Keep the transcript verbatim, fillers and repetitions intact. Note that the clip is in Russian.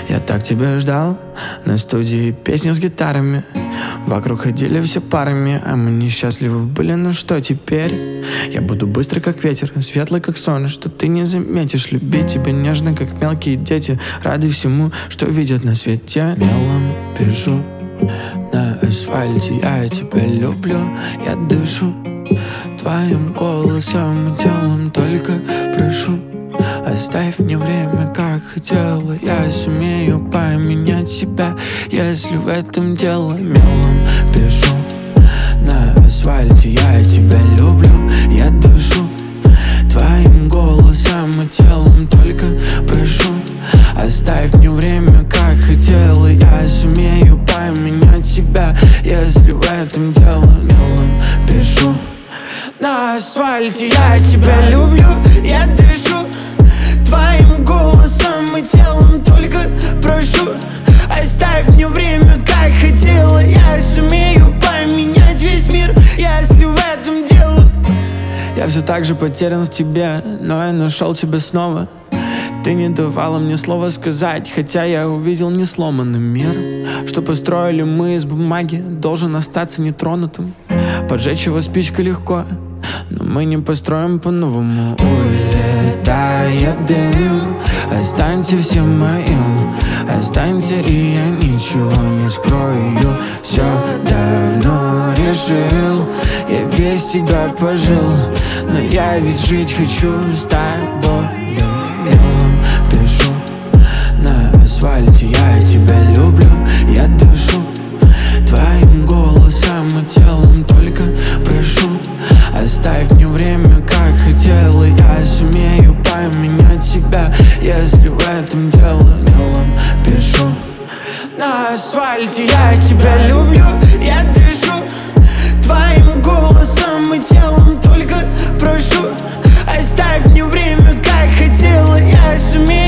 Я так тебя ждал на студии песни с гитарами. Вокруг ходили все парами, а мы несчастливы были, ну что теперь? Я буду быстрый как ветер, светлый как солнце, что ты не заметишь. Любить тебя нежно, как мелкие дети, рады всему, что видят на свете. Мелом пишу на асфальте: я тебя люблю, я дышу твоим голосом и телом, только прошу, оставь мне время, как хотела. Я сумею поменять себя, если в этом дело. Мелом пишу на асфальте: я тебя люблю, я дышу твоим голосом и телом, только прошу, оставь мне время, как хотела. Я сумею поменять себя, если в этом дело. Мелом пишу на асфальте: я тебя люблю, я дышу твоим голосом и телом, только прошу, оставь мне время, как хотела. Я сумею поменять весь мир, если в этом дело. Я все так же потерян в тебе, но я нашел тебя снова. Ты не давала мне слова сказать, хотя я увидел несломанный мир, что построили мы из бумаги, должен остаться нетронутым. Поджечь его спичкой легко, но мы не построим по-новому. Улетает дым, останься всем моим, останься, и я ничего не скрою. Все давно решил, я без тебя пожил, но я ведь жить хочу с тобой. Мелом пишу на асфальте: я тебя люблю, я дышу твоим голосом и телом, только прошу, оставь мне время, как хотела. Я сумею поменять себя, если в этом дело. Мелом пишу на асфальте: я тебя люблю, я дышу твоим голосом и телом, только прошу, оставь мне время, как хотела. Я сумею